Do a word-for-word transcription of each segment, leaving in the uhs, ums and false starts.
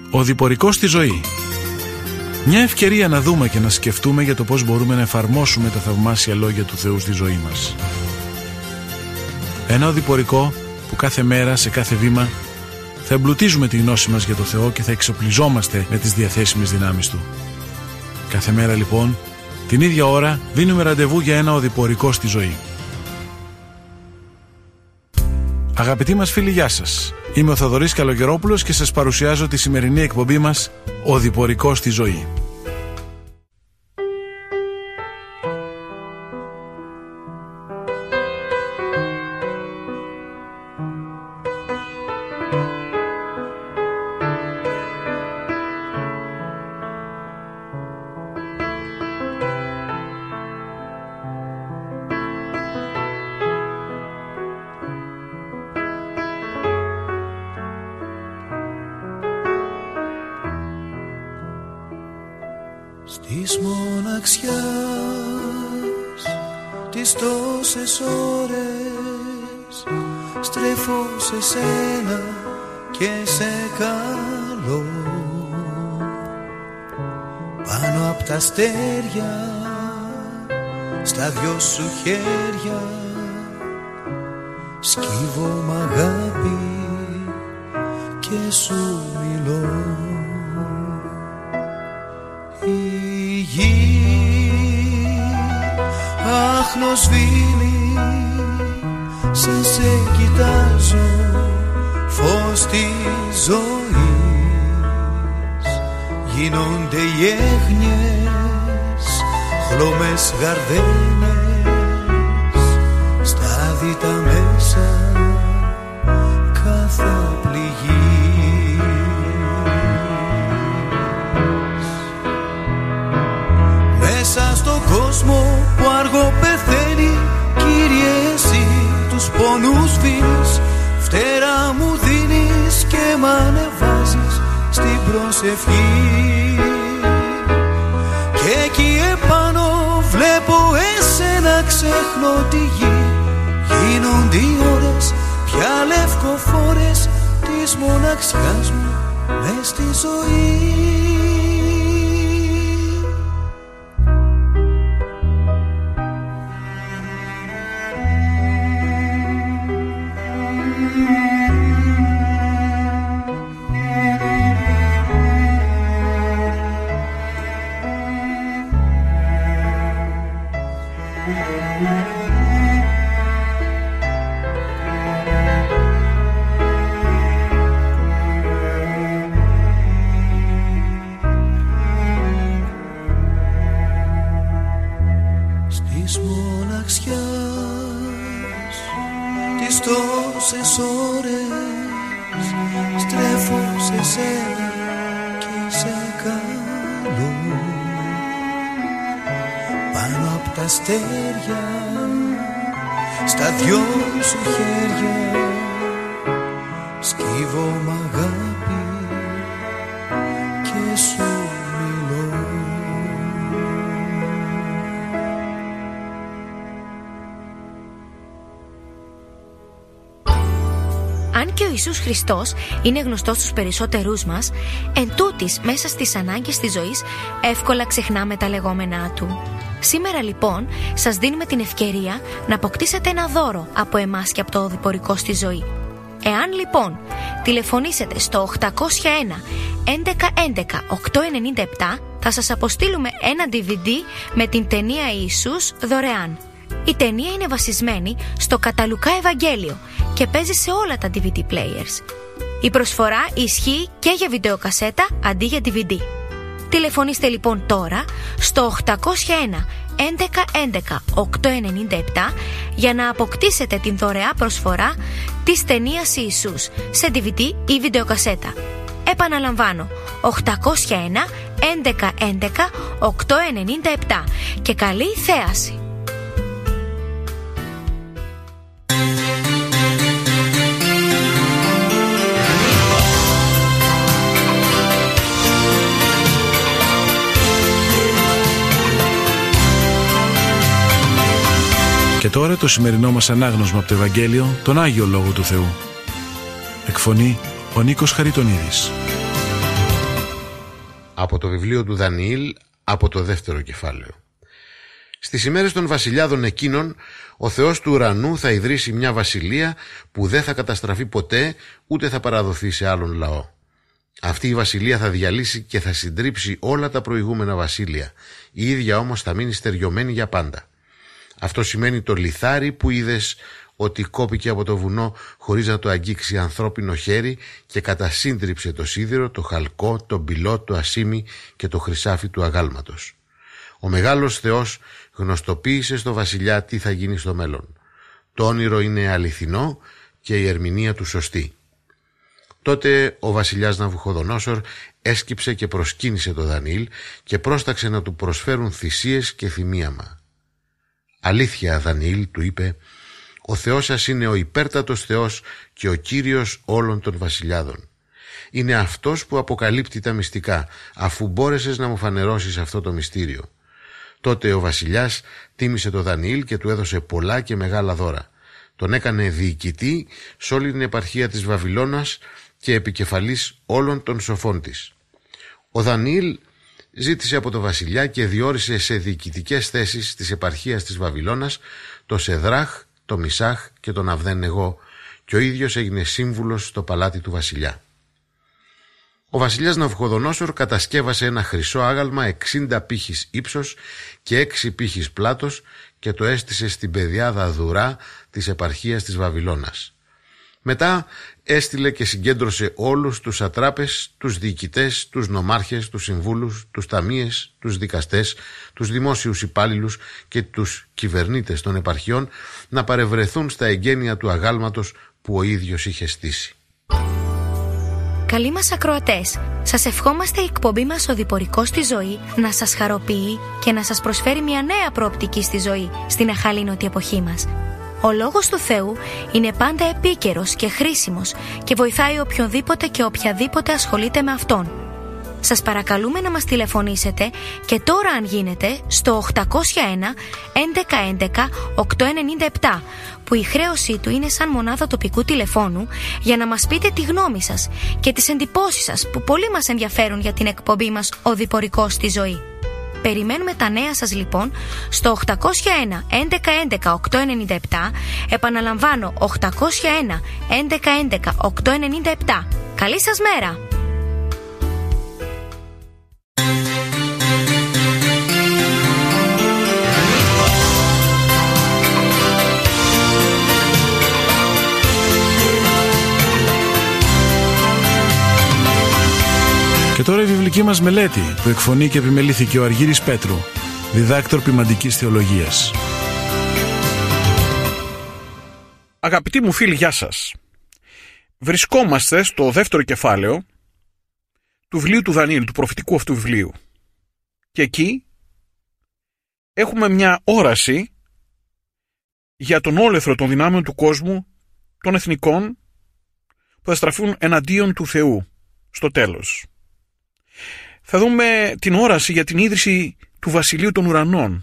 Ο διπορικός στη ζωή. Μια ευκαιρία να δούμε και να σκεφτούμε για το πώς μπορούμε να εφαρμόσουμε τα θαυμάσια λόγια του Θεού στη ζωή μας. Ένα οδηπορικό που κάθε μέρα, σε κάθε βήμα, θα εμπλουτίζουμε τη γνώση μας για το Θεό και θα εξοπλιζόμαστε με τις διαθέσιμες δυνάμεις Του. Κάθε μέρα λοιπόν, την ίδια ώρα, δίνουμε ραντεβού για ένα οδηπορικό στη ζωή. Αγαπητοί μας φίλοι, γεια σας. Είμαι ο Θοδωρής Καλογερόπουλος και σας παρουσιάζω τη σημερινή εκπομπή μας «Οδηπορικό στη ζωή». Της μοναξιάς τις τόσες ώρες στρέφω σε σένα και σε καλώ πάνω απ' τα αστέρια στα δυο σου χέρια σκύβω μ' αγάπη και σου μιλώ. Η γη αχνοσβήνει, σε σε κοιτάζω, φως της ζωής. Γίνονται οι έγνοιες, χλωμές γαρδένες, στα δίτα μέσα κάθε πληγή. Μέσα στον κόσμο που αργό πεθαίνει, Κύριε εσύ τους πόνους βίνεις, φτερά μου δίνεις και μ' ανεβάζεις στην προσευχή. Και εκεί επάνω βλέπω εσένα, ξέχνω τη γη. Γίνονται οι ώρες πια λευκοφόρες της μοναξιάς μου μες στη ζωή. Στα δυο σου χέρια σκύβω μ' αγάπη και σου μιλώ. Αν και ο Ιησούς Χριστός είναι γνωστός στους περισσότερούς μας, εν τούτης μέσα στις ανάγκες της ζωής εύκολα ξεχνάμε τα λεγόμενά Του. Σήμερα λοιπόν σας δίνουμε την ευκαιρία να αποκτήσετε ένα δώρο από εμάς και από το οδηπορικό στη ζωή. Εάν λοιπόν τηλεφωνήσετε στο οκτακόσια ένα έντεκα έντεκα οκτακόσια ενενήντα επτά, θα σας αποστείλουμε ένα ντι βι ντι με την ταινία Ιησούς δωρεάν. Η ταινία είναι βασισμένη στο κατά Λουκά Ευαγγέλιο και παίζει σε όλα τα ντι βι ντι players. Η προσφορά ισχύει και για βιντεοκασέτα αντί για ντι βι ντι. Τηλεφωνήστε λοιπόν τώρα στο οκτακόσια ένα έντεκα έντεκα οκτακόσια ενενήντα επτά για να αποκτήσετε την δωρεά προσφορά της ταινίας Ιησούς σε ντι βι ντι ή βιντεοκασέτα. Επαναλαμβάνω, οκτακόσια ένα έντεκα έντεκα οκτακόσια ενενήντα επτά και καλή θέαση. Και τώρα το σημερινό μας ανάγνωσμα από το Ευαγγέλιο, τον Άγιο Λόγο του Θεού. Εκφωνεί ο Νίκος Χαριτονίδης. Από το βιβλίο του Δανιήλ, από το δεύτερο κεφάλαιο. Στις ημέρες των βασιλιάδων εκείνων, ο Θεός του ουρανού θα ιδρύσει μια βασιλεία που δεν θα καταστραφεί ποτέ, ούτε θα παραδοθεί σε άλλον λαό. Αυτή η βασιλεία θα διαλύσει και θα συντρίψει όλα τα προηγούμενα βασίλεια. Η ίδια όμως θα μείνει στεριωμένη για πάντα. Αυτό σημαίνει το λιθάρι που είδες ότι κόπηκε από το βουνό χωρίς να το αγγίξει ανθρώπινο χέρι και κατασύντριψε το σίδηρο, το χαλκό, το μπυλό, το ασίμι και το χρυσάφι του αγάλματος. Ο μεγάλος Θεός γνωστοποίησε στο βασιλιά τι θα γίνει στο μέλλον. Το όνειρο είναι αληθινό και η ερμηνεία του σωστή. Τότε ο βασιλιάς Ναβουχοδονόσορ έσκυψε και προσκύνησε το Δανιήλ και πρόσταξε να του προσφέρουν θυσίες και θυμίαμα. «Αλήθεια, Δανιήλ», του είπε, «ο Θεός σας είναι ο υπέρτατος Θεός και ο Κύριος όλων των βασιλιάδων. Είναι Αυτός που αποκαλύπτει τα μυστικά, αφού μπόρεσες να μου φανερώσεις αυτό το μυστήριο». Τότε ο βασιλιάς τίμησε το Δανιήλ και του έδωσε πολλά και μεγάλα δώρα. Τον έκανε διοικητή σε όλη την επαρχία της Βαβυλώνας και επικεφαλής όλων των σοφών της. Ο Δανιήλ ζήτησε από το βασιλιά και διόρισε σε διοικητικές θέσεις της επαρχίας της Βαβυλώνας το Σεδράχ, το Μισάχ και τον Αβδένεγο, και ο ίδιος έγινε σύμβουλος στο παλάτι του βασιλιά. Ο βασιλιάς Ναβουχοδονόσορ κατασκεύασε ένα χρυσό άγαλμα εξήντα πύχης ύψος και έξι πύχης πλάτος και το έστησε στην πεδιάδα Δουρά της επαρχίας της Βαβυλώνας. Μετά έστειλε και συγκέντρωσε όλους τους ατράπες, τους διοικητές, τους νομάρχες, τους συμβούλους, τους ταμείες, τους δικαστές, τους δημόσιους υπάλληλους και τους κυβερνήτες των επαρχιών να παρευρεθούν στα εγγένεια του αγάλματος που ο ίδιος είχε στήσει. Καλοί μας ακροατές, σας ευχόμαστε η εκπομπή μας «Οδηπορικός στη ζωή» να σας χαροποιεί και να σας προσφέρει μια νέα προοπτική στη ζωή στην αχαλήνωτη εποχή μας. Ο Λόγος του Θεού είναι πάντα επίκαιρος και χρήσιμος και βοηθάει οποιονδήποτε και οποιαδήποτε ασχολείται με Αυτόν. Σας παρακαλούμε να μας τηλεφωνήσετε και τώρα, αν γίνεται, στο οκτακόσια ένα έντεκα έντεκα οκτακόσια ενενήντα επτά, που η χρέωσή του είναι σαν μονάδα τοπικού τηλεφώνου, για να μας πείτε τη γνώμη σας και τις εντυπώσεις σας που πολύ μας ενδιαφέρουν για την εκπομπή μας «Οδηπορικός στη ζωή». Περιμένουμε τα νέα σας λοιπόν στο οκτακόσια ένα έντεκα έντεκα οκτακόσια ενενήντα επτά. Επαναλαμβάνω, οκτακόσια ένα έντεκα έντεκα οκτακόσια ενενήντα επτά. Καλή σας μέρα! Και τώρα η βιβλική μας μελέτη που εκφωνεί και επιμελήθηκε ο Αργύρης Πέτρου, διδάκτορ ποιμαντικής θεολογίας. Αγαπητοί μου φίλοι, γεια σας. Βρισκόμαστε στο δεύτερο κεφάλαιο του βιβλίου του Δανιήλ, του προφητικού αυτού βιβλίου. Και εκεί έχουμε μια όραση για τον όλεθρο των δυνάμεων του κόσμου, των εθνικών, που θα στραφούν εναντίον του Θεού στο τέλος. Θα δούμε την όραση για την ίδρυση του βασιλείου των ουρανών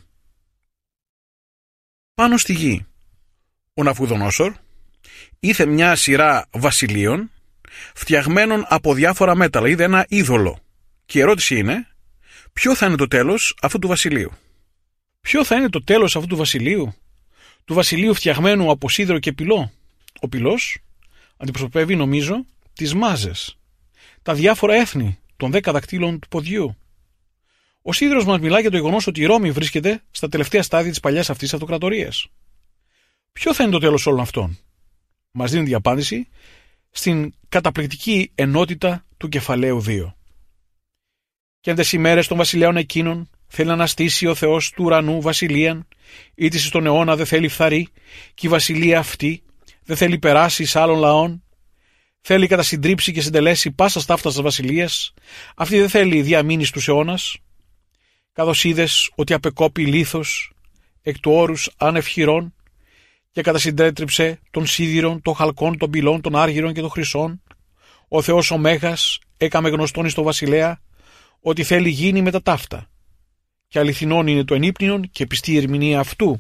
πάνω στη γη. Ο Ναβουχοδονόσορ ήθε μια σειρά βασιλείων φτιαγμένων από διάφορα μέταλλα. Είδε ένα είδωλο. Και η ερώτηση είναι, ποιο θα είναι το τέλος αυτού του βασιλείου? Ποιο θα είναι το τέλος αυτού του βασιλείου? Του βασιλείου φτιαγμένου από σίδερο και πυλό. Ο πυλός αντιπροσωπεύει, νομίζω, τις μάζες, τα διάφορα έθνη των δέκα δακτύλων του ποδιού. Ο σίδηρος μας μιλά για το γεγονός ότι η Ρώμη βρίσκεται στα τελευταία στάδια της παλιάς αυτής αυτοκρατορίας. Ποιο θα είναι το τέλος όλων αυτών? Μας δίνει την απάντηση στην καταπληκτική ενότητα του κεφαλαίου δύο. «Και εν τες ημέρες των βασιλέων εκείνων θέλει να αναστήσει ο Θεός του ουρανού βασιλείαν, ήτης στον αιώνα δεν θέλει φθαρεί, και η βασιλεία αυτή δεν θέλει περάσει σε άλλων λαών. Θέλει κατασυντρίψει και συντελέσει πάσα σταύτας βασιλείας, αυτή δεν θέλει διαμείνει στους αιώνας. Καθώς είδες ότι απεκόπη λίθος εκ του όρους ανευχηρών και κατασυντέτριψε των σίδηρων, των χαλκών, των πυλών, των άργυρων και των χρυσών, ο Θεός ο Μέγας έκαμε γνωστόν εις το βασιλέα ότι θέλει γίνει με τα ταύτα, και αληθινόν είναι το ενύπνιον και πιστή η ερμηνεία αυτού.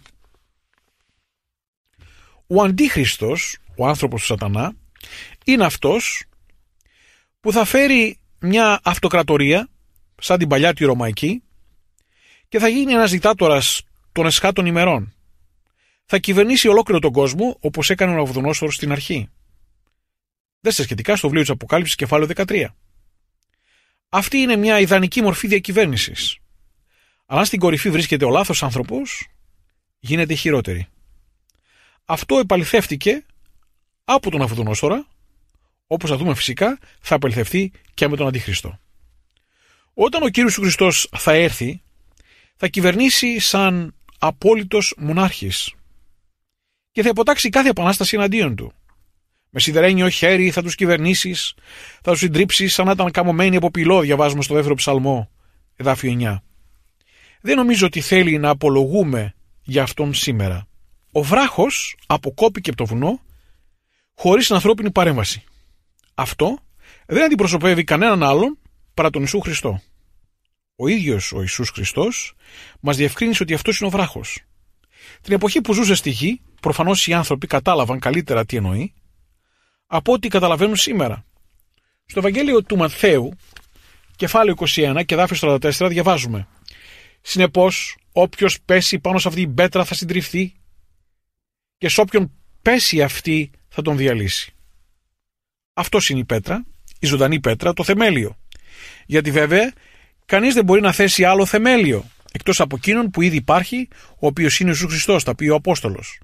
Ο Αντίχριστος, ο άνθρωπος του Σατανά, είναι αυτός που θα φέρει μια αυτοκρατορία σαν την παλιά τη Ρωμαϊκή και θα γίνει ένας δικτάτορας των εσχάτων ημερών. Θα κυβερνήσει ολόκληρο τον κόσμο όπως έκανε ο Ναβουχοδονόσορος στην αρχή. Δέστε σχετικά στο βιβλίο της Αποκάλυψης κεφάλαιο δεκατρία. Αυτή είναι μια ιδανική μορφή διακυβέρνησης. Αλλά αν στην κορυφή βρίσκεται ο λάθος άνθρωπος, γίνεται χειρότερη. Αυτό επαληθεύτηκε από τον Ναβουχοδονόσορα, όπως θα δούμε φυσικά θα επαληθευτεί και με τον Αντιχριστό. Όταν ο Κύριος Χριστός θα έρθει, θα κυβερνήσει σαν απόλυτος μονάρχης και θα υποτάξει κάθε επανάσταση εναντίον του. Με σιδερένιο χέρι θα τους κυβερνήσεις, θα τους συντρίψεις σαν να ήταν καμωμένοι από πυλό, διαβάζουμε στο δεύτερο ψαλμό, εδάφιο εννιά. Δεν νομίζω ότι θέλει να απολογούμε για αυτόν σήμερα. Ο βράχος αποκόπηκε από το βουνό χωρίς ανθρώπινη παρέμβαση. Αυτό δεν αντιπροσωπεύει κανέναν άλλον παρά τον Ιησού Χριστό. Ο ίδιος ο Ιησούς Χριστός μας διευκρίνησε ότι αυτός είναι ο βράχος. Την εποχή που ζούσε στη γη, προφανώς οι άνθρωποι κατάλαβαν καλύτερα τι εννοεί από ό,τι καταλαβαίνουν σήμερα. Στο Ευαγγέλιο του Ματθαίου, κεφάλαιο είκοσι ένα και εδάφιο σαράντα τέσσερα, διαβάζουμε: «Συνεπώς, όποιος πέσει πάνω σε αυτή την πέτρα θα συντριφθεί και σ' όποιον πέσει αυτή θα τον διαλύσει». Αυτός είναι η πέτρα, η ζωντανή πέτρα, το θεμέλιο. Γιατί βέβαια κανείς δεν μπορεί να θέσει άλλο θεμέλιο εκτός από εκείνον που ήδη υπάρχει, ο οποίος είναι ο Ιησούς Χριστός, τα πει ο Απόστολος.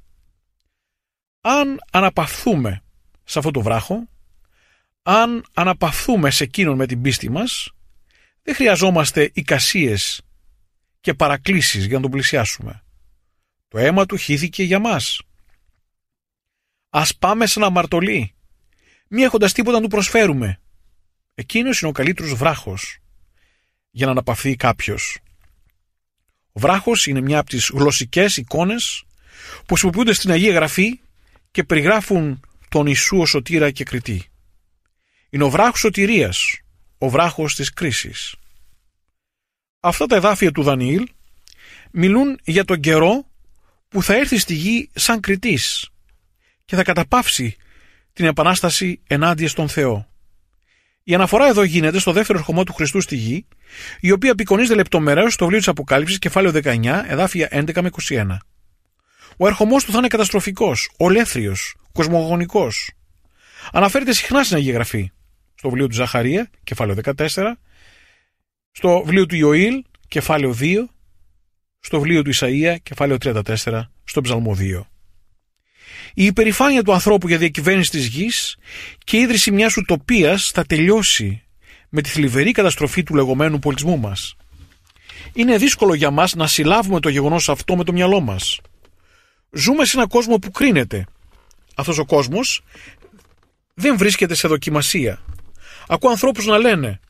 Αν αναπαυθούμε σε αυτό το βράχο, αν αναπαυθούμε σε εκείνον με την πίστη μας, δεν χρειαζόμαστε εικασίες και παρακλήσεις για να τον πλησιάσουμε. Το αίμα του χύθηκε για μας. Ας πάμε σαν αμαρτωλοί, μη έχοντας τίποτα να του προσφέρουμε. Εκείνος είναι ο καλύτερος βράχος για να αναπαυθεί κάποιος. Ο βράχος είναι μια από τις γλωσσικές εικόνες που χρησιμοποιούνται στην Αγία Γραφή και περιγράφουν τον Ιησού ως σωτήρα και κριτή. Είναι ο βράχος σωτηρίας, ο βράχος της κρίσης. Αυτά τα εδάφια του Δανιήλ μιλούν για τον καιρό που θα έρθει στη γη σαν κριτής και θα καταπαύσει την επανάσταση ενάντια στον Θεό. Η αναφορά εδώ γίνεται στο δεύτερο ερχομό του Χριστού στη γη, η οποία απεικονίζεται λεπτομερώς στο βιβλίο της Αποκάλυψης, κεφάλαιο δεκαεννιά, εδάφια έντεκα με είκοσι ένα. Ο ερχομός του θα είναι καταστροφικός, ολέθριος, κοσμογονικός. Αναφέρεται συχνά στην Αγία Γραφή, στο βιβλίο του Ζαχαρία, κεφάλαιο δεκατέσσερα, στο βιβλίο του Ιωήλ, κεφάλαιο δύο, στο βιβλίο του Ισαΐα, κεφάλαιο τριάντα τέσσερα, στο Ψαλμό δύο. Η υπερηφάνεια του ανθρώπου για διακυβέρνηση της γης και η ίδρυση μιας ουτοπίας θα τελειώσει με τη θλιβερή καταστροφή του λεγόμενου πολιτισμού μας. Είναι δύσκολο για μας να συλλάβουμε το γεγονός αυτό με το μυαλό μας. Ζούμε σε έναν κόσμο που κρίνεται. Αυτός ο κόσμος δεν βρίσκεται σε δοκιμασία. Ακούω ανθρώπους να λένε: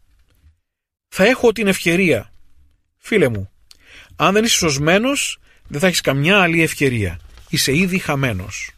θα έχω την ευκαιρία. Φίλε μου, αν δεν είσαι σωσμένος, δεν θα έχεις καμιά άλλη ευκαιρία. Είσαι ήδη χαμένος.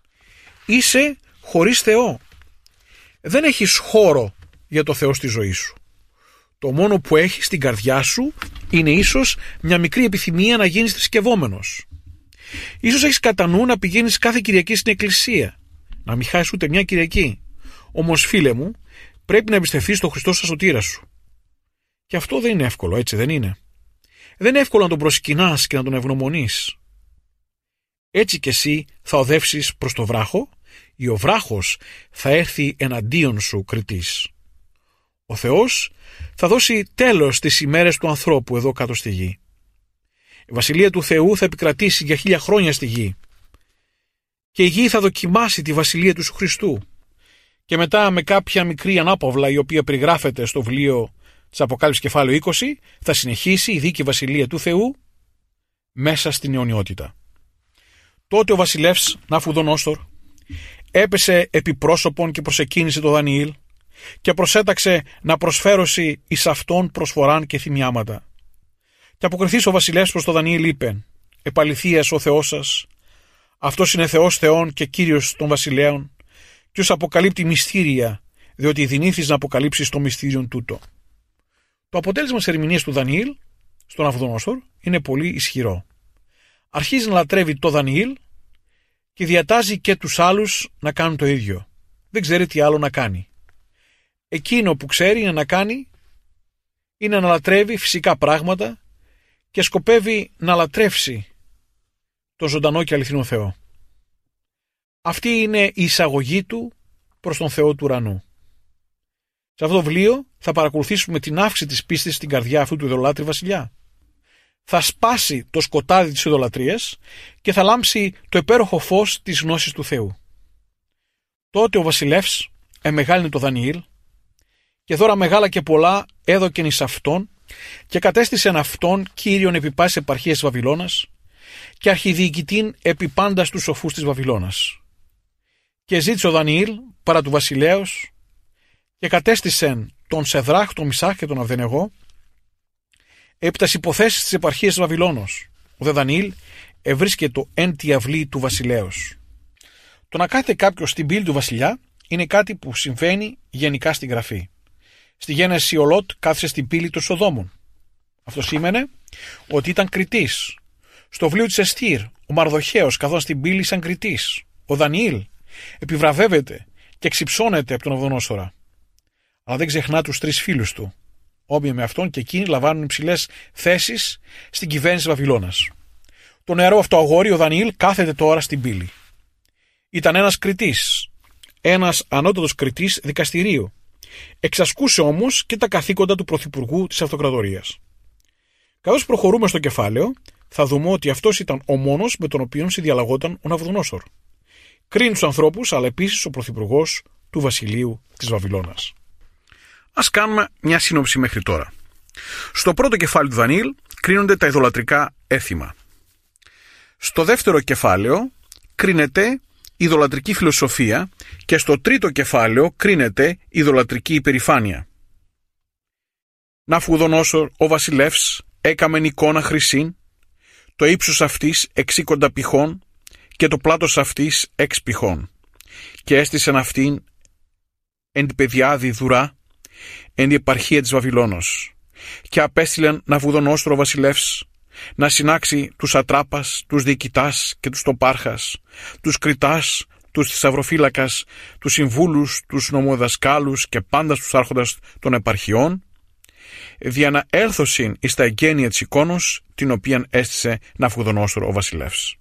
Είσαι χωρίς Θεό. Δεν έχεις χώρο για το Θεό στη ζωή σου. Το μόνο που έχεις στην καρδιά σου είναι ίσως μια μικρή επιθυμία να γίνεις θρησκευόμενος. Ίσως έχεις κατά νου να πηγαίνεις κάθε Κυριακή στην εκκλησία, να μην χάσεις ούτε μια Κυριακή. Όμως, φίλε μου, πρέπει να εμπιστευτείς στον Χριστό σαν σωτήρα σου. Και αυτό δεν είναι εύκολο, έτσι δεν είναι? Δεν είναι εύκολο να τον προσκυνάς και να τον ευγνωμονείς. Έτσι κι εσύ θα οδεύσεις προς το βράχο, ή ο βράχος θα έρθει εναντίον σου κριτής. Ο Θεός θα δώσει τέλος στις ημέρες του ανθρώπου εδώ κάτω στη γη. Η βασιλεία του Θεού θα επικρατήσει για χίλια χρόνια στη γη. Και η γη θα δοκιμάσει τη βασιλεία του Ιησού Χριστού. Και μετά, με κάποια μικρή ανάπαυλα, η οποία περιγράφεται στο βιβλίο της Αποκάλυψης κεφάλαιο είκοσι, θα συνεχίσει η δίκη βασιλεία του Θεού μέσα στην αιωνιότητα. Τότε ο βασιλεύς Ναβουχοδονόσορ έπεσε επί πρόσωπον και προσεκίνησε το Δανιήλ και προσέταξε να προσφέρωση εις αυτόν προσφοράν και θυμιάματα. Και αποκριθείς ο βασιλεύς προς το Δανιήλ είπε: επαληθείας ο Θεός σας, αυτός είναι Θεός Θεών και Κύριος των βασιλέων, και ως αποκαλύπτει μυστήρια, διότι δυνήθης να αποκαλύψεις το μυστήριον τούτο. Το αποτέλεσμα της ερμηνείας του Δανιήλ στον Ναβουχοδονόσορ είναι πολύ ισχυρό. Αρχίζει να λατρεύει το Δανιήλ και διατάζει και τους άλλους να κάνουν το ίδιο. Δεν ξέρει τι άλλο να κάνει. Εκείνο που ξέρει είναι να κάνει είναι να λατρεύει φυσικά πράγματα και σκοπεύει να λατρεύσει το ζωντανό και αληθινό Θεό. Αυτή είναι η εισαγωγή του προς τον Θεό του ουρανού. Σε αυτό το βιβλίο θα παρακολουθήσουμε την αύξηση της πίστης στην καρδιά αυτού του ειδωλάτρη βασιλιά. Θα σπάσει το σκοτάδι της ειδωλατρίας και θα λάμψει το υπέροχο φως της γνώσης του Θεού. Τότε ο βασιλεύς εμεγάλυνε το Δανιήλ και δώρα μεγάλα και πολλά έδωκεν εις αυτόν και κατέστησεν αυτόν κύριον επί πάσης επαρχίας της Βαβυλώνας και αρχιδιοικητήν επί πάντας τους σοφούς της Βαβυλώνας. Και ζήτησε ο Δανιήλ παρά του βασιλέως και κατέστησεν τον Σεδράχ, τον Μισάχ και τον Αβδενεγώ επί τας υποθέσεις της επαρχίας της Βαβυλώνος. Ο δε Δανιήλ ευρίσκετο εν τη αυλή του βασιλέως. Το να κάθεται κάποιος στην πύλη του βασιλιά είναι κάτι που συμβαίνει γενικά στην Γραφή. Στη Γένεση ο Λότ κάθισε στην πύλη των Σοδόμων. Αυτό σήμαινε ότι ήταν κριτής. Στο βιβλίο της Εστήρ ο Μαρδοχέος καθόταν στην πύλη σαν κριτής. Ο Δανιήλ επιβραβεύεται και εξυψώνεται από τον Ναβουχοδονόσορα. Αλλά δεν ξεχνά τους τρεις φίλους του. Όμπια με αυτόν και εκείνοι λαμβάνουν υψηλές θέσεις στην κυβέρνηση της Βαβυλώνας. Το νεαρό αυτό αγόρι, ο Δανιήλ, κάθεται τώρα στην πύλη. Ήταν ένας κριτής, ένας ανώτατος κριτής δικαστηρίου. Εξασκούσε όμως και τα καθήκοντα του Πρωθυπουργού της Αυτοκρατορίας. Καθώς προχωρούμε στο κεφάλαιο, θα δούμε ότι αυτός ήταν ο μόνος με τον οποίο συνδιαλλαγόταν ο Ναβουχοδονόσορ. Κρίνει τους ανθρώπους, αλλά επίσης ο Πρωθυπουργός του Βασιλείου της Βαβυλώνας. Ας κάνουμε μια σύνοψη μέχρι τώρα. Στο πρώτο κεφάλαιο του Δανιήλ κρίνονται τα ειδωλατρικά έθιμα. Στο δεύτερο κεφάλαιο κρίνεται η ειδωλατρική φιλοσοφία και στο τρίτο κεφάλαιο κρίνεται η ειδωλατρική υπερηφάνεια. Ναβουχοδονόσορ ο βασιλεύς έκαμεν εικόνα χρυσήν, το ύψος αυτής εξήκοντα πηχών και το πλάτος αυτής έξ πηχών, και έστησεν αυτήν εν την πεδιάδη δουρά εν την επαρχία της Βαβυλώνος, και απέστειλεν Ναβουχοδονόσορ ο βασιλεύς να συνάξει τους ατράπας, τους διοικητάς και τους τοπάρχας, τους κριτάς, τους θησαυροφύλακας, τους συμβούλους, τους νομοδασκάλους και πάντα τους άρχοντας των επαρχιών, δια να έλθωσιν εις τα εγγένεια της εικόνος, την οποίαν έστησε Ναβουχοδονόσορ ο βασιλεύς.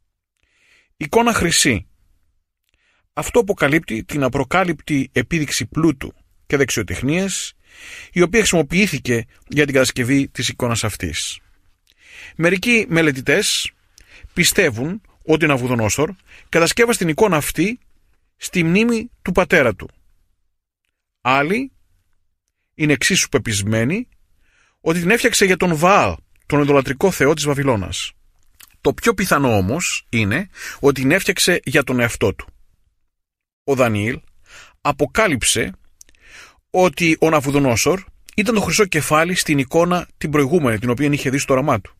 Εικόνα χρυσή. Αυτό αποκαλύπτει την απροκάλυπτη επίδειξη πλούτου και δεξιοτεχνίας, η οποία χρησιμοποιήθηκε για την κατασκευή της εικόνας αυτής. Μερικοί μελετητές πιστεύουν ότι ο Ναβουχοδονόσορ κατασκεύασε την εικόνα αυτή στη μνήμη του πατέρα του. Άλλοι είναι εξίσου πεπισμένοι ότι την έφτιαξε για τον Βαάλ, τον ειδωλατρικό θεό της Βαβυλώνας. Το πιο πιθανό όμως είναι ότι την έφτιαξε για τον εαυτό του. Ο Δανιήλ αποκάλυψε ότι ο Ναβουχοδονόσορ ήταν το χρυσό κεφάλι στην εικόνα την προηγούμενη, την οποία είχε δει στο όραμά του.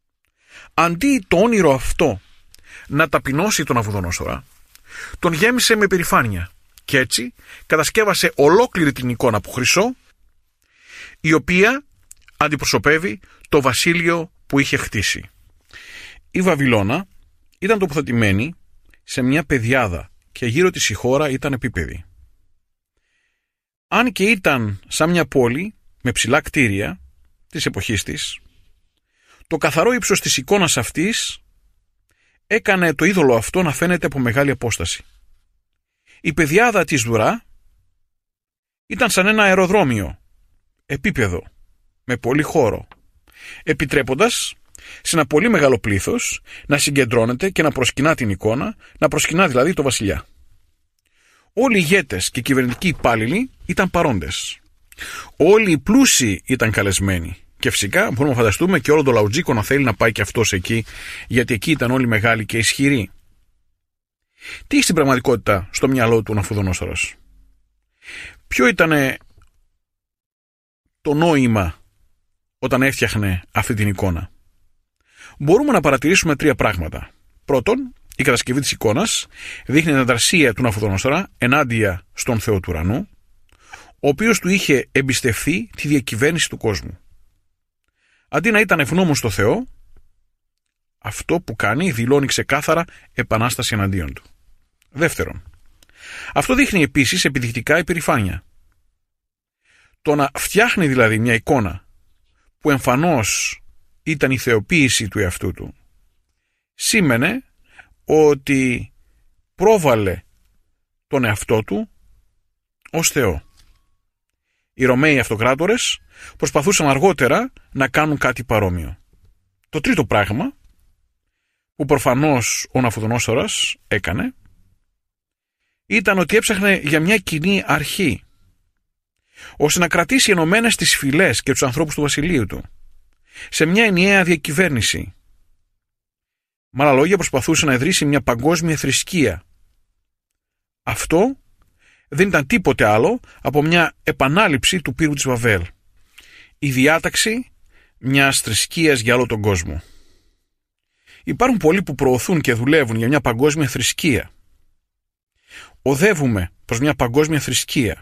Αντί το όνειρο αυτό να ταπεινώσει τον Ναβουχοδονόσορα, τον γέμισε με περηφάνεια και έτσι κατασκεύασε ολόκληρη την εικόνα από χρυσό, η οποία αντιπροσωπεύει το βασίλειο που είχε χτίσει. Η Βαβυλώνα ήταν τοποθετημένη σε μια πεδιάδα και γύρω της η χώρα ήταν επίπεδη. Αν και ήταν σαν μια πόλη με ψηλά κτίρια της εποχής της, το καθαρό ύψος της εικόνας αυτής έκανε το είδωλο αυτό να φαίνεται από μεγάλη απόσταση. Η πεδιάδα της Δουρά ήταν σαν ένα αεροδρόμιο, επίπεδο, με πολύ χώρο, επιτρέποντας σε ένα πολύ μεγάλο πλήθος να συγκεντρώνεται και να προσκυνά την εικόνα, να προσκυνά δηλαδή το βασιλιά. Όλοι οι ηγέτες και κυβερνητικοί υπάλληλοι ήταν παρόντες. Όλοι οι πλούσιοι ήταν καλεσμένοι. Και φυσικά μπορούμε να φανταστούμε και όλο το λαουτζίκο να θέλει να πάει και αυτός εκεί, γιατί εκεί ήταν όλοι μεγάλοι και ισχυροί. Τι είχε στην πραγματικότητα στο μυαλό του ο Ναβουχοδονόσορος? Ποιο ήταν το νόημα όταν έφτιαχνε αυτή την εικόνα? Μπορούμε να παρατηρήσουμε τρία πράγματα. Πρώτον, η κατασκευή της εικόνας δείχνει την ανταρσία του Ναβουχοδονόσορα ενάντια στον Θεό του ουρανού, ο οποίος του είχε εμπιστευθεί τη διακυβέρνηση του κόσμου. Αντί να ήταν ευγνώμων στο Θεό, αυτό που κάνει δηλώνει ξεκάθαρα επανάσταση εναντίον του. Δεύτερον, αυτό δείχνει επίσης επιδεικτικά υπερηφάνεια. Το να φτιάχνει δηλαδή μια εικόνα που εμφανώς ήταν η θεοποίηση του εαυτού του, σήμαινε ότι πρόβαλε τον εαυτό του ως Θεό. Οι Ρωμαίοι αυτοκράτορες προσπαθούσαν αργότερα να κάνουν κάτι παρόμοιο. Το τρίτο πράγμα που προφανώς ο Ναβουχοδονόσορας έκανε ήταν ότι έψαχνε για μια κοινή αρχή, ώστε να κρατήσει ενωμένες τις φυλές και τους ανθρώπους του βασιλείου του σε μια ενιαία διακυβέρνηση. Με άλλα λόγια, προσπαθούσε να ιδρύσει μια παγκόσμια θρησκεία. Αυτό δεν ήταν τίποτε άλλο από μια επανάληψη του πύργου της Βαβέλ. Η διάταξη μιας θρησκείας για όλο τον κόσμο. Υπάρχουν πολλοί που προωθούν και δουλεύουν για μια παγκόσμια θρησκεία. Οδεύουμε προς μια παγκόσμια θρησκεία.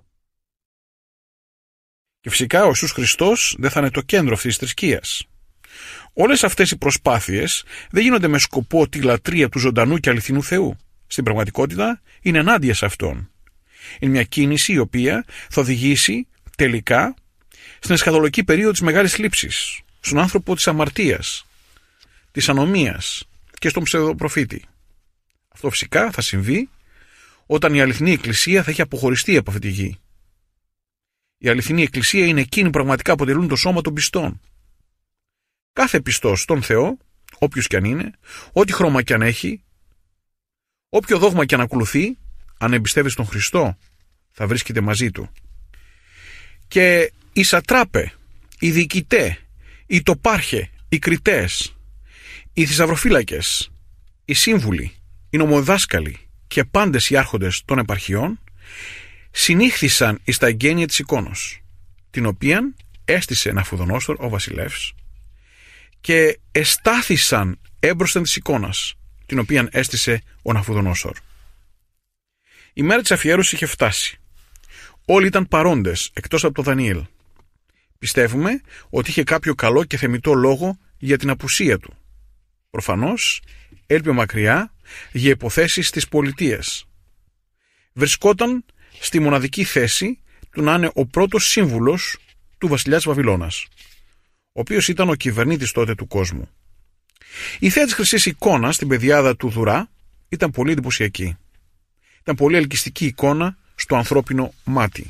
Και φυσικά ο Ιησούς Χριστός δεν θα είναι το κέντρο αυτής της θρησκείας. Όλες αυτές οι προσπάθειες δεν γίνονται με σκοπό τη λατρεία του ζωντανού και αληθινού Θεού. Στην πραγματικότητα είναι ενάντια σε Αυτόν. Είναι μια κίνηση η οποία θα οδηγήσει τελικά στην εσχατολογική περίοδο της μεγάλης λήψης, στον άνθρωπο της αμαρτίας, της ανομίας και στον ψευδοπροφήτη. Αυτό φυσικά θα συμβεί όταν η αληθινή Εκκλησία θα έχει αποχωριστεί από αυτή τη γη. Η αληθινή Εκκλησία είναι εκείνοι που πραγματικά αποτελούν το σώμα των πιστών. Κάθε πιστός στον Θεό, όποιος κι αν είναι, ό,τι χρώμα κι αν έχει, όποιο δόγμα κι αν ακολουθεί, αν εμπιστεύει στον Χριστό, θα βρίσκεται μαζί του. Και οι σατράπε, οι διοικητέ, οι τοπάρχε, οι κριτές, οι θησαυροφύλακες, οι σύμβουλοι, οι νομοδάσκαλοι και πάντες οι άρχοντες των επαρχιών συνήχθησαν εις τα εγγένεια της εικόνος, την οποία έστησε Ναβουχοδονόσορ ο βασιλεύς, και εστάθησαν έμπροσθεν της εικόνας, την οποία έστησε ο Ναβουχοδονόσορ. Η μέρα της αφιέρωσης είχε φτάσει. Όλοι ήταν παρόντες, εκτός από τον Δανιήλ. Πιστεύουμε ότι είχε κάποιο καλό και θεμιτό λόγο για την απουσία του. Προφανώς έλειπε μακριά για υποθέσεις της πολιτείας. Βρισκόταν στη μοναδική θέση του να είναι ο πρώτος σύμβουλος του βασιλιά της Βαβυλώνας, ο οποίος ήταν ο κυβερνήτης τότε του κόσμου. Η θέα της χρυσής εικόνας στην πεδιάδα του Δουρά ήταν πολύ εντυπωσιακή. Ήταν πολύ ελκυστική εικόνα στο ανθρώπινο μάτι.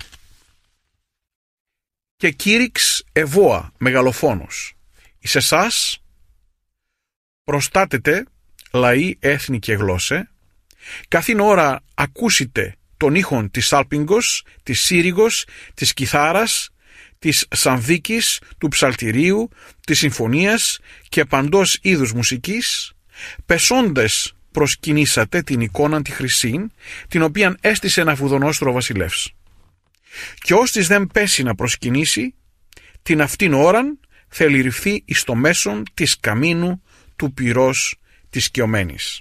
Και κήρυξ ευώα μεγαλοφόνος. Εις εσάς προστάτετε λαοί, έθνη και γλώσσε, καθήν ώρα ακούσετε τον ήχον της σάλπιγγος, της σύριγος, της κιθάρας, της σαμβίκης, του ψαλτηρίου, της συμφωνίας και παντός είδους μουσικής, πεσόντες προσκυνήσατε την εικόνα τη χρυσήν, την οποίαν έστησε Ναβουχοδονόσορ ο βασιλεύς. Και ώστις δεν πέσει να προσκυνήσει, την αυτήν ώραν θέλει ρυφθεί εις το μέσον της καμίνου του πυρός της σκιωμένης.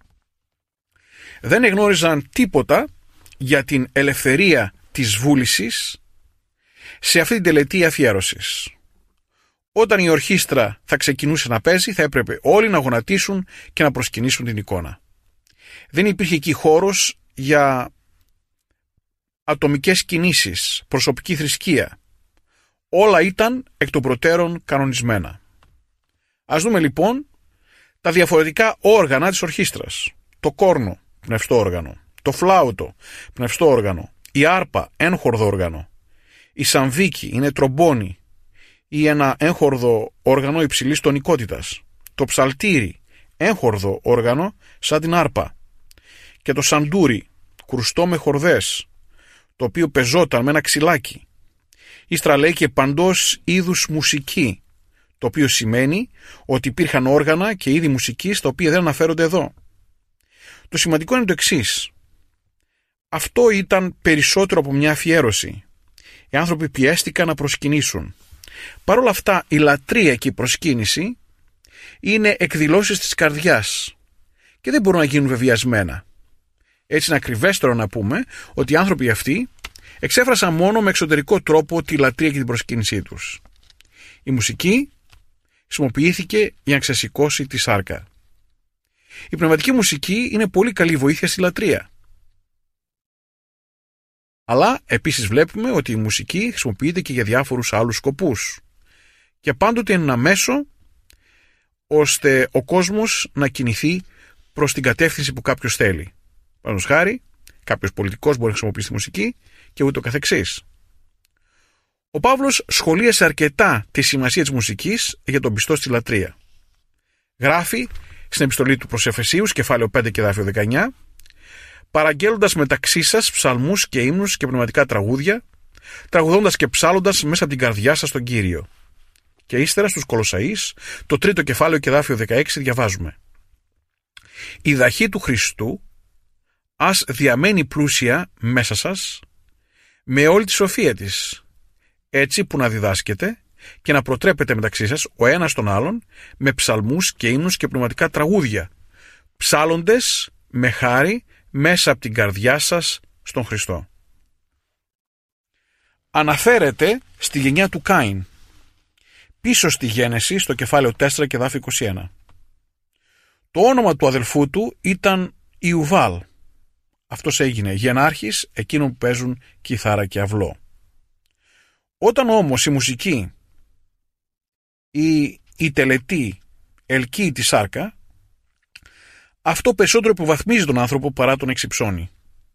Δεν εγνώριζαν τίποτα για την ελευθερία της βούλησης σε αυτή την τελετή αφιέρωσης. Όταν η ορχήστρα θα ξεκινούσε να παίζει, θα έπρεπε όλοι να γονατίσουν και να προσκυνήσουν την εικόνα. Δεν υπήρχε εκεί χώρος για ατομικές κινήσεις, προσωπική θρησκεία. Όλα ήταν εκ των προτέρων κανονισμένα. Ας δούμε λοιπόν τα διαφορετικά όργανα της ορχήστρας. Το κόρνο, πνευστό όργανο. Το φλάουτο, πνευστό όργανο. Η άρπα, έγχορδο όργανο. Η σαμβίκη είναι τρομπόνι ή ένα έγχορδο όργανο υψηλής τονικότητας. Το ψαλτήρι, έγχορδο όργανο σαν την άρπα. Και το σαντούρι, κρουστό με χορδές, το οποίο πεζόταν με ένα ξυλάκι. Ύστερα λέει και παντός είδους μουσική, το οποίο σημαίνει ότι υπήρχαν όργανα και είδη μουσικής τα οποία δεν αναφέρονται εδώ. Το σημαντικό είναι το εξής. Αυτό ήταν περισσότερο από μια αφιέρωση. Οι άνθρωποι πιέστηκαν να προσκυνήσουν. Παρ' όλα αυτά η λατρεία και η προσκύνηση είναι εκδηλώσεις της καρδιάς και δεν μπορούν να γίνουν βεβαιασμένα. Έτσι είναι ακριβέστερο να πούμε ότι οι άνθρωποι αυτοί εξέφρασαν μόνο με εξωτερικό τρόπο τη λατρεία και την προσκύνησή τους. Η μουσική χρησιμοποιήθηκε για να ξεσηκώσει τη σάρκα. Η πνευματική μουσική είναι πολύ καλή βοήθεια στη λατρεία. Αλλά επίσης βλέπουμε ότι η μουσική χρησιμοποιείται και για διάφορους άλλους σκοπούς. Και πάντοτε είναι ένα μέσο ώστε ο κόσμος να κινηθεί προς την κατεύθυνση που κάποιος θέλει. Παραδείγματος χάρη, κάποιος πολιτικός μπορεί να χρησιμοποιήσει τη μουσική και ούτω καθεξής. Ο Παύλος σχολίασε αρκετά τη σημασία της μουσικής για τον πιστό στη λατρεία. Γράφει στην επιστολή του προς Εφεσίους, κεφάλαιο πέντε και εδάφιο δεκαεννιά, παραγγέλλοντας μεταξύ σας ψαλμούς και ύμνους και πνευματικά τραγούδια, τραγουδώντας και ψάλλοντας μέσα από την καρδιά σας τον Κύριο. Και ύστερα στους Κολοσσαείς, το τρίτο κεφάλαιο και εδάφιο δεκαέξι, διαβάζουμε: «Η δαχή του Χριστού ας διαμένει πλούσια μέσα σας με όλη τη σοφία της, έτσι που να διδάσκετε και να προτρέπετε μεταξύ σας ο ένας τον άλλον με ψαλμούς και ύμνους και πνευματικά τραγούδια, ψάλλοντες με χάρη μέσα από την καρδιά σας στον Χριστό». Αναφέρεται στη γενιά του Κάιν, πίσω στη Γένεση, στο κεφάλαιο τέσσερα και εδάφιο είκοσι ένα. Το όνομα του αδελφού του ήταν Ιουβάλ. Αυτός έγινε γενάρχης εκείνων που παίζουν κιθάρα και αυλό. Όταν όμως η μουσική ή η τελετή ελκύει τη σάρκα, αυτό περισσότερο υποβαθμίζει τον άνθρωπο παρά τον εξυψώνει.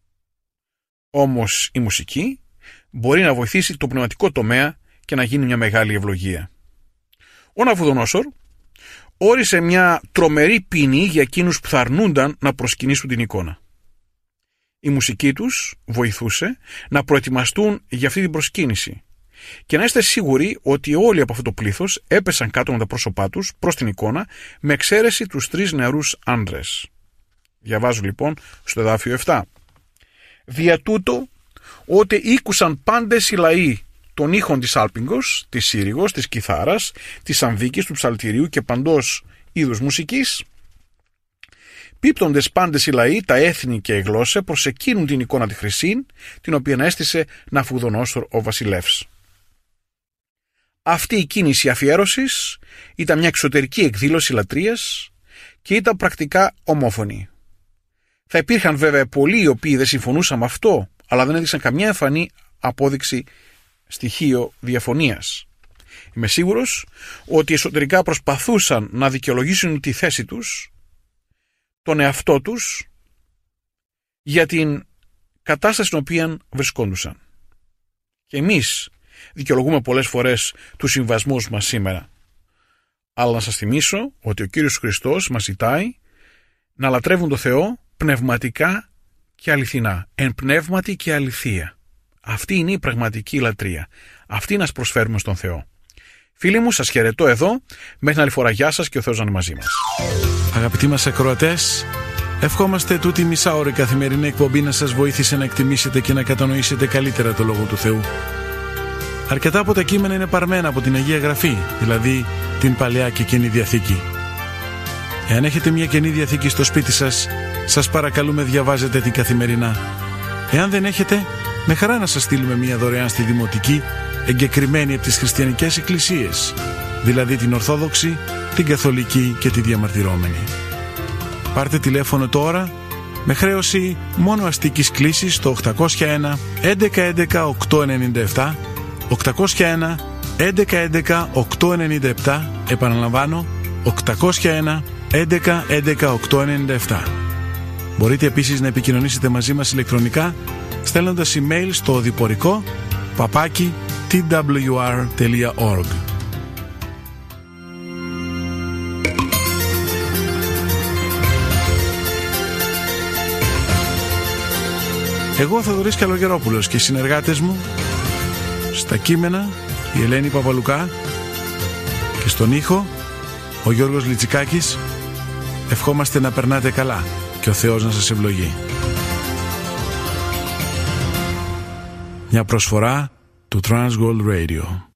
Όμως η μουσική μπορεί να βοηθήσει το πνευματικό τομέα και να γίνει μια μεγάλη ευλογία. Ο Ναβουδονόσορ όρισε μια τρομερή ποινή για εκείνους που θα αρνούνταν να προσκυνήσουν την εικόνα. Η μουσική τους βοηθούσε να προετοιμαστούν για αυτή την προσκύνηση και να είστε σίγουροι ότι όλοι από αυτό το πλήθος έπεσαν κάτω με τα πρόσωπά τους προς την εικόνα, με εξαίρεση τους τρεις νεαρούς άντρες. Διαβάζω λοιπόν στο εδάφιο επτά. «Δια τούτο, ότι ήκουσαν πάντες οι λαοί των ήχων της άλπιγγος, της σύριγος, της κιθάρας, της αμβίκης, του ψαλτηρίου και παντός είδους μουσικής, πίπτοντες πάντες οι λαοί, τα έθνη και οι γλώσσες, προσεκύνουν την εικόνα τη χρυσήν, την οποία έστησε Ναβουδονόσορ ο βασιλεύς». Αυτή η κίνηση αφιέρωσης ήταν μια εξωτερική εκδήλωση λατρείας και ήταν πρακτικά ομόφωνη. Θα υπήρχαν βέβαια πολλοί οι οποίοι δεν συμφωνούσαν με αυτό, αλλά δεν έδειξαν καμιά εμφανή απόδειξη, στοιχείο διαφωνίας. Είμαι σίγουρος ότι εσωτερικά προσπαθούσαν να δικαιολογήσουν τη θέση τους, τον εαυτό τους, για την κατάσταση στην οποία βρισκόντουσαν. Και εμείς δικαιολογούμε πολλές φορές τους συμβασμούς μας σήμερα. Αλλά να σας θυμίσω ότι ο Κύριος Χριστός μας ζητάει να λατρεύουν το Θεό πνευματικά και αληθινά, εν πνεύματι και αληθεία. Αυτή είναι η πραγματική λατρεία. Αυτή να σας προσφέρουμε στον Θεό. Φίλοι μου, σας χαιρετώ εδώ. Μέχρι άλλη φορά, γεια σας και ο Θεός να είναι μαζί μας. Αγαπητοί μας ακροατές, ευχόμαστε τούτη μισάωρη καθημερινή εκπομπή να σας βοήθησε να εκτιμήσετε και να κατανοήσετε καλύτερα το Λόγο του Θεού. Αρκετά από τα κείμενα είναι παρμένα από την Αγία Γραφή, δηλαδή την Παλαιά και Καινή Διαθήκη. Εάν έχετε μια Καινή Διαθήκη στο σπίτι σας, σας παρακαλούμε διαβάζετε την καθημερινά. Εάν δεν έχετε, με χαρά να σας στείλουμε μια δωρεάν στη Δημοτική, εγκεκριμένη από τις χριστιανικές εκκλησίες, δηλαδή την Ορθόδοξη, την Καθολική και τη Διαμαρτυρόμενη. Πάρτε τηλέφωνο τώρα με χρέωση μόνο αστικής κλήσης στο οκτακόσια ένα έντεκα έντεκα οκτακόσια ενενήντα επτά, οκτακόσια ένα έντεκα έντεκα οκτακόσια ενενήντα επτά, επαναλαμβάνω οκτακόσια ένα έντεκα έντεκα οκτακόσια ενενήντα επτά. Μπορείτε επίσης να επικοινωνήσετε μαζί μας ηλεκτρονικά στέλνοντας email στο οδηπορικό παπάκι τι ντάμπλιου αρ τελεία org. Εγώ, Θοδωρής Καλογερόπουλος, και οι συνεργάτες μου στα κείμενα η Ελένη Παπαλουκά και στον ήχο ο Γιώργος Λιτσικάκης, ευχόμαστε να περνάτε καλά και ο Θεός να σας ευλογεί. Μια προσφορά του Transworld Radio.